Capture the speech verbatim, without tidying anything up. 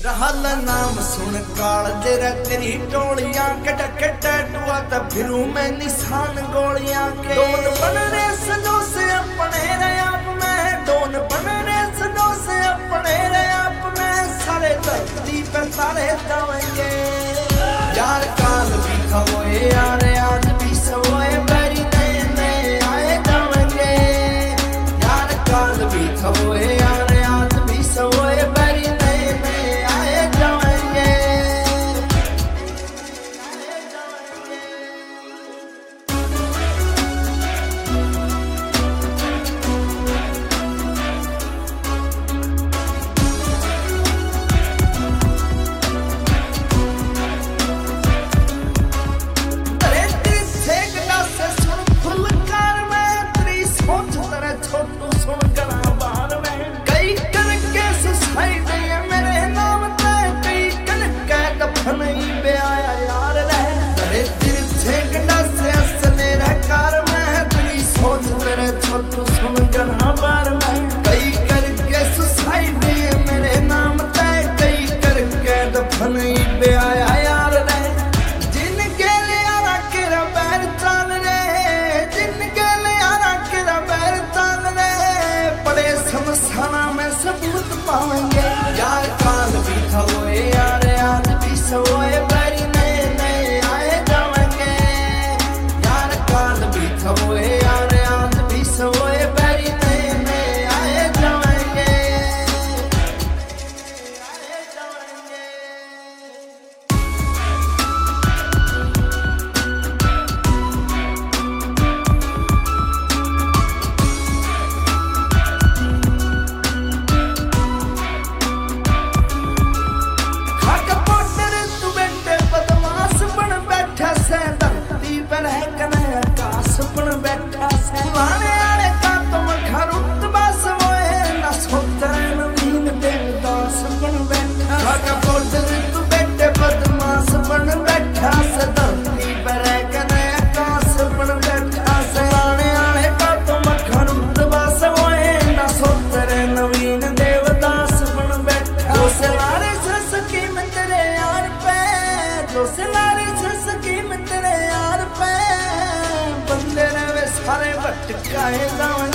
रहल नाम सुन काल तेरा तेरी टोलियां कट कट टुआ त फिरू मैं निशान गोलियां के डोन बन रे सजो से अपने रे आप में डोन बन रे सजो से अपने रे आप में सारे धरती पे तारे जाएंगे यार काल भी खवोए यार आज भी सोए बड़ी नए नए आए जाएंगे यार काल भी खवोए यार आज भी सोए बड़ी नए नए आए जाएंगे। अरे तेरी सेकड़ा से सुन फुल कार में तेरी सोच तेरा छोटू सुन गला बाहर में कई करके सुसाइड है मेरे नाम पे कई करके दफन ही बे आया यार रह अरे तेरी सेकड़ा से असने रह कार में तेरी सोच तेरे छोटू सुन गला बाहर में कई करके सुसाइड है मेरे नाम पे कई करके दफन ही बे आया यार रह जिनके लिए आरा केरा पैर चल रे जिनके लिए आरा केरा पैर चल रे बड़े समसाना में सबूत पाएंगे यार काल भी खवोए यार आज भी सोए बड़ी नए नए आए जाएंगे यार काल भी खवोए यार आज भी सोए बड़ी नए नए आए जाएंगे आए जाएंगे। खाक पोटर तू बेटे बदमाश बन बैठा से धरती पर है कने आकाश बन बैठा से लाने आले का तुम घर उतबास मोए न सोतरे नवीन देवदास बन बैठा खाक पोटर तू बेटे बदमाश बन बैठा से धरती पर है कने आकाश बन बैठा से लाने आले का तुम घर उतबास मोए न सोतरे नवीन देवदास बन बैठा जो से लारे सकी में तेरे यार पे जो से लारे सकी में तेरे यार पे बंदे ने वे सारे भटकाए जाएंगे।